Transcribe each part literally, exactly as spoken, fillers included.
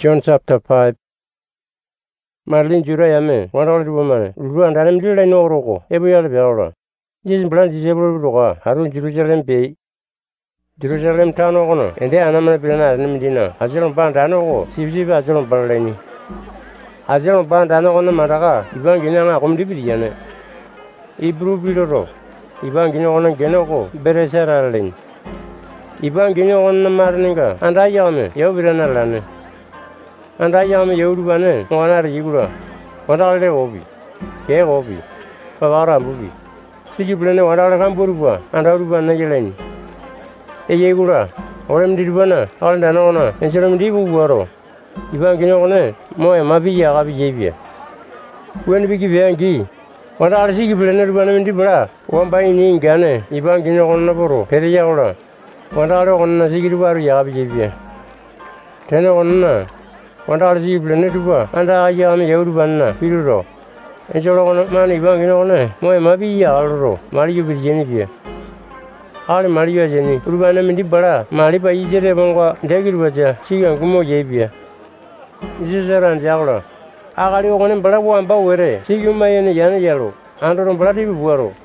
John chapter five. Marlin Jura Yame, one old woman, Ruan and Dilla no Rogo, every other Viola. This branch is able to go, Harun Jerusalem Bay, Jerusalem town owner, and then Anama Plana Namdina, Azilon Bandano, Siva Azilon Barleni. Azilon Bandano on the Maraga, Ivan Gina Omdividiane, Ibru Bidoro, Ivan Gino on Genoco, Beresera Lane. Ivan Gino on the Marninga, and I am Yovirana Lane. And I am Yurubane, one are Yura, what are they obi? K obi, Pavara movie. Sijibune, what are Hamburgua, and Aruban Nagelani. A Yegura, or M. Dibana, all Danona, and Jerem Dibu Waro. Ivan Ginone, Moe Mabia Abijavia. When we give Yangi, what are Sijibune Ruban Dibra, one by Ning Gane, Ivan Ginon Naboro, Periaura, what are on Sigibar Yabijavia. Ten on. What are the Blenetua, and I am Yurubana, Piro. And so on money banging on it, Moe Mabia Alro, Mario Virginia. All Maria Jenny, Rubana Mindibara, Maripa Ijerevanga, Degilwaja, Chi and Gumo Javia. This is around Jala. Agari on Bravo and Bawere, Siguma and Yan Yellow, under Brady Buaro.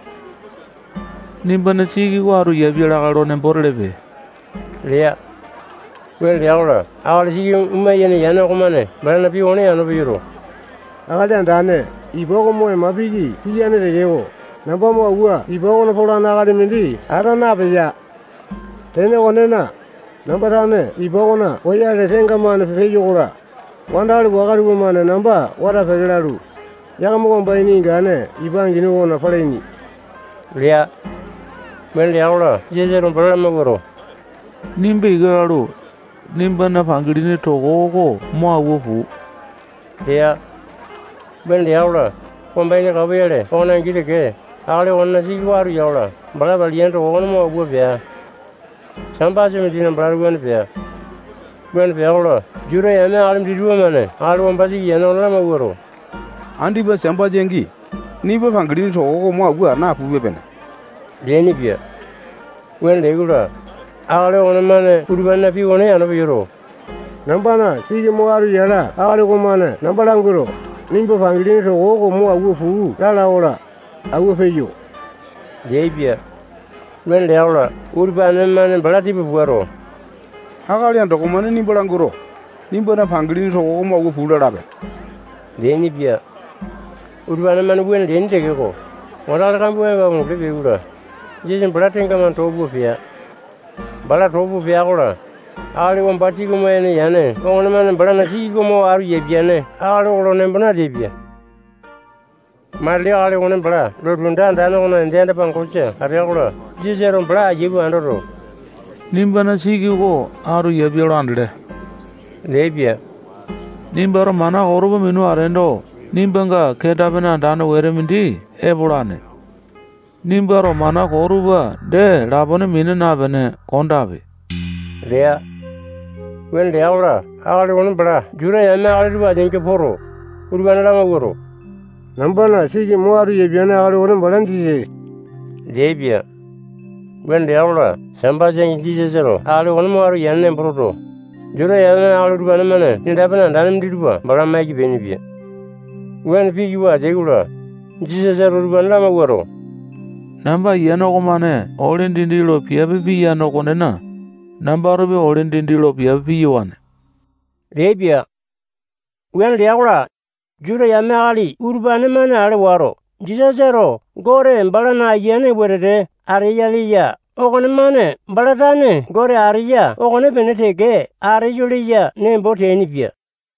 Nimbana Siguaru Yavira and Borleve. Lea. Well, the hour, I'll see you, Umay and Yanamane, Baranapione and Viro. Agadan Dane, Ibomo and Mabigi, Pian de Yeo, Nabamo Ua, Ibon for an Agadimindi, Aranabia. Teneonena, Nambarane, Ibona, Oya the Tengaman of Fayora. One hour Wagari woman and number, what a Fegararu. Yamon by Ningane, Iban Gino on a Faleni. Lea. Well, the hour, Jezer on Baramagoro. Nimbe Garo. Nimbana Pangrini to go, more woofu. There. When the hour, combine a cavere, on and get a gay. All on a Siguar Yola, Bravalian to one more woofia. Some passing in Bravo Fair. When the hour, Jura and Alam did woman, all one Bazi and on Ramaguro. Andy was Samba Jengi. Never Pangrini to go more were not women. The Enibia. When they go. All on a man who ran a few on a Viro. Nambana, Sigimoru Yara, Aligomana, Nambalanguro, Nimbo Pangrin to Ogo Moa Wufu, Lala, I will pay you. Javia. When the hour, Urban and man and Brati Buero. Hagalian Documani Nimbolanguro, Nimbona Pangrin to Omo Wufu Rabbit. The Enibia. Urban and man went in Tego. What are the Cambueva Vivura? Jason Bratingham and Tobufia. Balatobu Viagra. All one Batigo and Yane, Ornament and Branasigo are Yabiane, all on and Bonadibia. Marley all one and Bra, Rodundan, Danona and Zandapan Cocha, Ariagra, Gizer and Bra, Yibu and Ro. Nimbana Sigo, Aru Yabirandre. Labia. Nimbara Mana Orba Minu Arendo, Nimbanga, Ketabana, Dana Weremindi, Eborane. Nimbaro Mana Koruba, de Rabone Minanabene, Kondavi. There. When the hour, all one bra, Jura and Alba Dinkaporo, Urbanamaguro. Nambana, Sigimoru Yabiana, Aron Balanti. Javia. When the hour, Sambazing Gizero, all one more Yan and Proto. Jura and Albanamana, Nidaban and Adam Diduba, Baramaki Benivia. When Pigua, Jegura, Jesus Urbanamaguro. Namba Yanogomane, all in Dindilo Piavi Yanogonena. Number of all in Dindilo Piavi one. Rabia. When the hour, Jura Yamali, Urbaneman Alwaro, Gisazero, Gore and Balana Yane were de Arialia, Ogonemane, Baladane, Gore Aria, Ogonebenete, Ariulia, name Botanivia.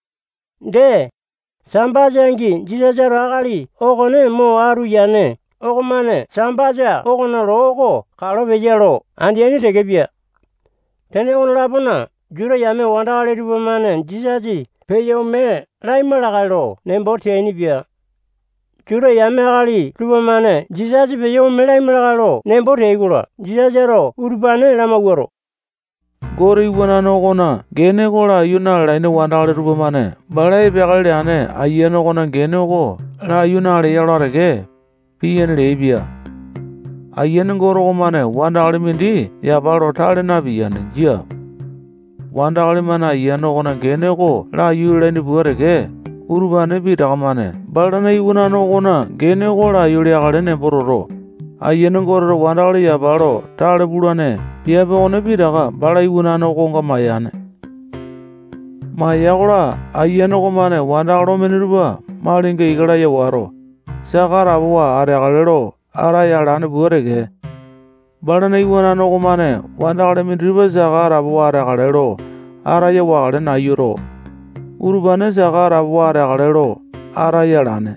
De Sambazangi, Gisazero Ali, Ogone Mo Aruyane. Ogomane, Sambaja, Ogonorogo, Carovejero, and the Anitegabia. Teneon Labona, Jura Yame, one dollar woman, and Gizazi, Payo Me, Raimalagaro, Nembote Anibia. Jura Yame Ali, Lubamane, Gizazi Payo Me Raimalagaro, Nembote Egura, Gizazero, Urbane Lamagoro. Gori Wananogona, Genegora, Yuna, Rhino one dollar woman, Balai Bagaliane, Ayanogona Genogo, La Yuna Yarage. P and Arabia. Ayen Goromane, one armindi, Yabaro Taranabi and Gia. wandakali mana yano kona gene ko la yule ni buareke urubane pi dakamane balana iuna no kona gene ko la yule akale ne bororo ayeno kororo wandakali ya balo tale bulane piabe one pi daka bala iuna no konga mayane maya kola ayeno ko mane wandakalo meniruba malinge igala ya waro sakara buwa are akalero ara yalane buareke balana iuna no komane wandakale meniruba sakara buwa are akalero ara ya wakale na yuro urubane sakara buwa are akalero ara yalane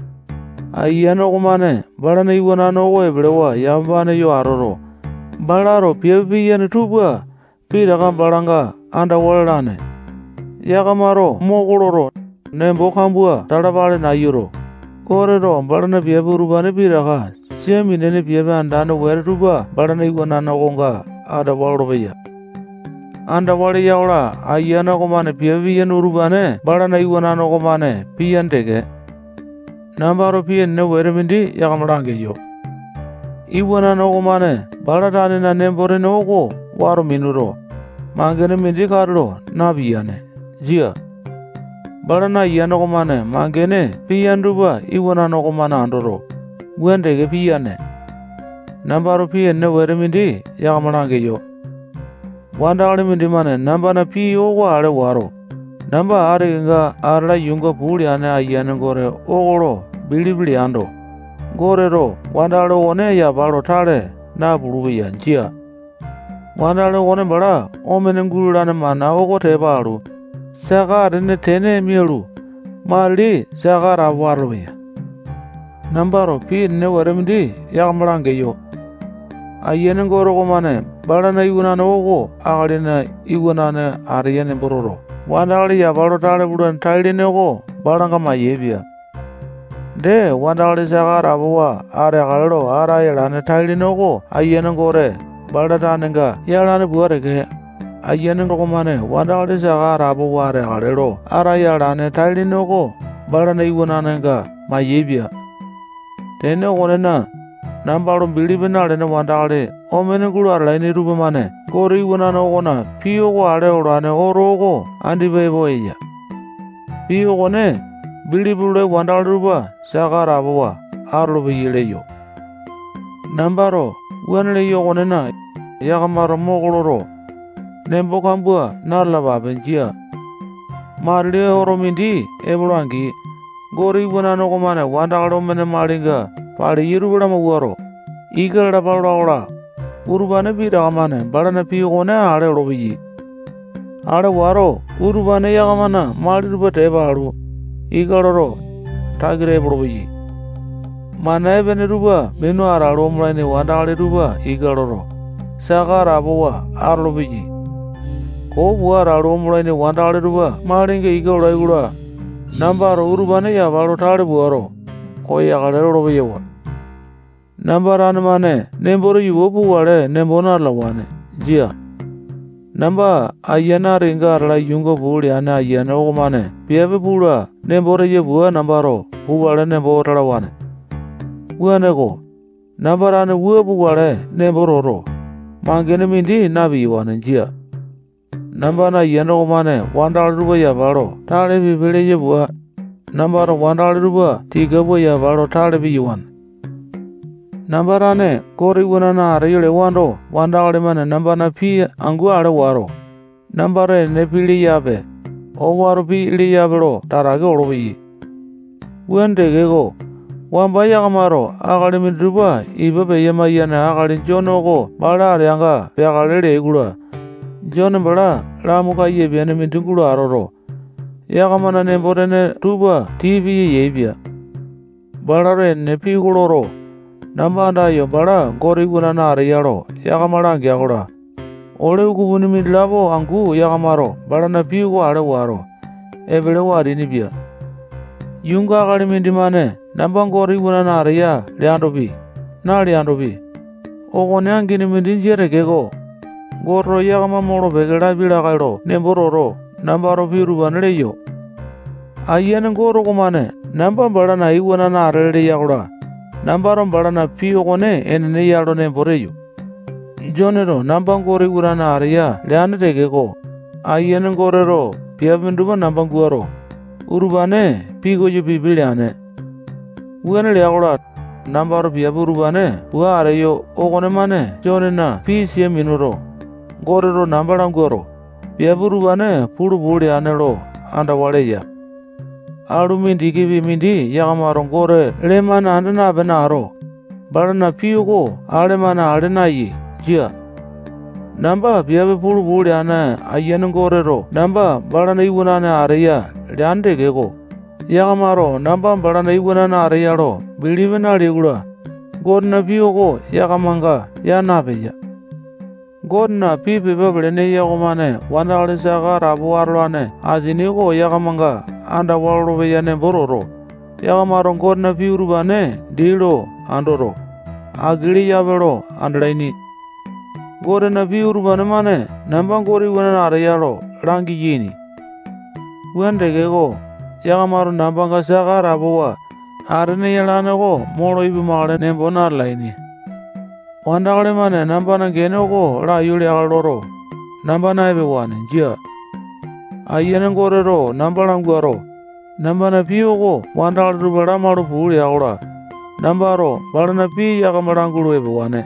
ayeno komane balana iuna no ko eblewa yambane yo aroro balaro piabi yene tuba pidaka balanga anda walane yakamaro mogoloro nembo kambua talabale na yuro korero balana piabi urubane pidaka siami nene piabi andane were tuba balana iuna no konga ada walrobeya anda wale yaula ayana komane piabi yene urubane balana iuna no komane piyanteke nambaro piyen ne were mindi yakamarange yo iwana no komane balatane na nembore no ko waro minuro mangene mindi karlo na biyane jia balana yana komane mangene piyanduba iwana no komane andoro wendege piyane nambaro piyen ne were mindi yakamarange yo wandakali mindi mane nambana piyo ko ale waro namba arenga arla yunga puli ane ayane gore ogoro bilibili ando gorero wandakali one ya balo tale na bulubi yanjia wandakali one bala omene ngululane mana ogo tebalu sakare ne tene mielu mali sakara warwe nambaro pi ne waremdi yakamarange yo ayene ngoro komane balana iuna no ogo agalina iuna ne ariyane bororo wandakali ya balo tale bulan tale ne ogo balanga mayebia de wandakali sakara buwa are agalero ara yalane tale ne ogo ayene ngore balatanenga yalane buareke ayene komane wandakali sakara buwa are agalero ara yalane tale ne ogo balana iuna nenga mayebia tene onena nambaro bilibina lene wandakali omene gulu arlaini rubamane gori iuna no gona piyo ko ale orane orogo andi bebo eya piyo kone bilibule wandakali ruba sakara buwa arlo yeleyo nambaro wanle yo konena yakamaro mogoloro nembo kambua narla babenjia marle oromindi eblangi gori iuna no komane wandakali omene malinga pali yirubula mawaro igala balawla urubane bidakamane balana piyone ale robiyi ale waro urubane yakamana maliruba tebalu igaloro tagire robiyi mana bene ruba menu aralo mlane wandakali ruba igaloro sakara buwa arlobiyi ko buwa aralo mlane wandakali ruba malinge igala igula nambaro urubane ya balo tale buwaro ko yagale robiyewa nambarane mane nemboro yuwopu wale nembona lawane jia namba ayana ringa la yungo buli ane ayana okomane piabe pula nemboro ye buwa nambaro buwale nembora lawane buwanego nambarane wuwopu wale nembororo mangene mindi nabi wane jia nambana ayana okomane wandakali ruba ya balo tale bibele ye buwa nambaro wandakali ruba tiga buwa ya balo tale bi yuwan nambarane kori wunana arayule wando wandakali mane nambana pi angu ale waro nambare ne pili yabe o waro pi ili yabelo tarage orobi wendege go wamba yakamaro akali midruba ibabe yamayana akali jono go bala aryanga yakale egula jono bala lamuka yebiane midungulu aroro yakamana ne borene tuba tv yebia balare ne pi guloro nambanda yo bala gori gunana ariyaro yakamara gyagora ole gubuni midlabo angu yakamaro bala na pigo ale waro ebele wari ni bia yunga kali mindimane nambang gori gunana ariya liandobi na liandobi ogone angini mindinjere gego goro yakama moro begera bila kairo nembororo nambaro piru banleyo ayene goro komane namba bala na igunana arele yagora nambaron balana piyo kone enene yalo ne boreyo jonero nambang gori urana aria leane tegeko ayenen gorero piabinduba nambanguaro urubane pigo jupi bilyane wene liagora nambaro piabu urubane wa areyo ogone mane jonena pi sie minuro gorero nambaranguaro piabu urubane puru budi anelo andawaleya alu mindi gibi mindi yagamaro gore lemana andana benaro barana piugo alemana adenayi jia namba piabe puru budi ane ayenen gorero namba barana iwunane areya liandegego yagamaro namba barana iwunane areyaro bilibena ligura godna piugo yagamanga yanabeya godna pipe bebelene yagomane wandale saga rabu arlane azinigo yagamanga anda walro beyane bororo yagamaro godna piurubane dilo andoro agili yabero andlaini gore na piurubane mane namba gori wana areyaro rangi yini wendegego yagamaro namba saga rabuwa arene yalane go moro ibi mare nembonar laini wandagale mane namba na genego ra yuli aloro namba na ebe wane jia ayenen gorero namba languaro namba na piyogo wandagale rubara maru puli agora nambaro barana pi yagamarangulu ebe wane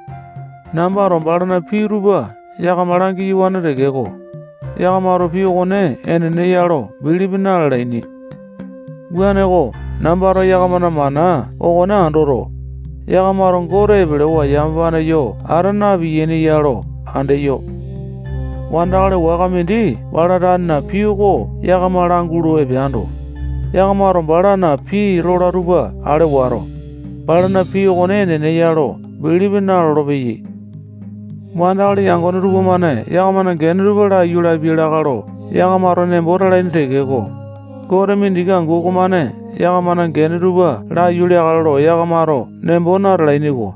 nambaro barana pi ruba yagamarangi wane regego yagamaro piyogo ne enene yaro bilibina laini guanego nambaro yagamana mana ogona andoro yagamaro gore bilewa yambana yo arana biyeni yaro ande yo wandagale wagamindi barana piyogo yagamarangulu ebe ando yagamaro barana pi rola ruba are waro barana piyogo ne nene yaro bilibina robeyi wandagale yangone ruba mane yagamana gen ruba yula bilagaro yagamaro ne borala integego gore mindiga ngugo mane yagamana gen ruba la yuliagaro yagamaro ne bonar lainigo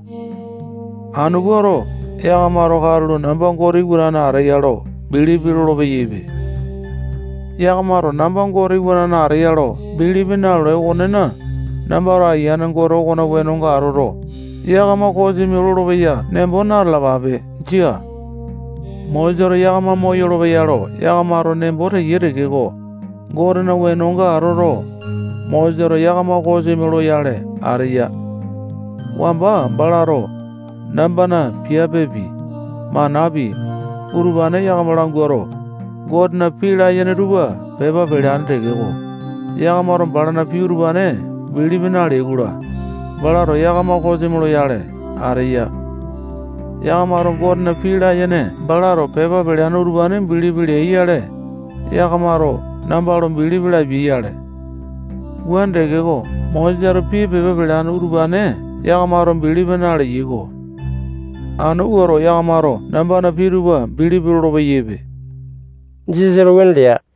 anugoro yagamaro garlu nambangori gurana areyaro bilibilo robeyibe yagamaro nambangori gurana areyaro bilibina rogonena nambaro ayanan goro gona wenonga aroro yagama kozi milorobeya ne bonar lababe jia mojoro yagama moyorobeyaro yagamaro ne bore yeregego gorena wenonga aroro mojoro yagama kozi milo yale areya wamba balaro nambana piabebi manabi urubane yagamarangoro godna pila yeneruba beba belandegego yagamaro balana piurubane bilibina legura balaro yagama kozi milo yale areya yagamaro godna pila yene balaro beba belanurubane bilibile yale yagamaro nambaro bilibila biyale wendegego mojaro pi bebe belanurubane yagamaro bilibina yigo anu uro yagamaro nambana piruba bilibilo yebe jizero wendia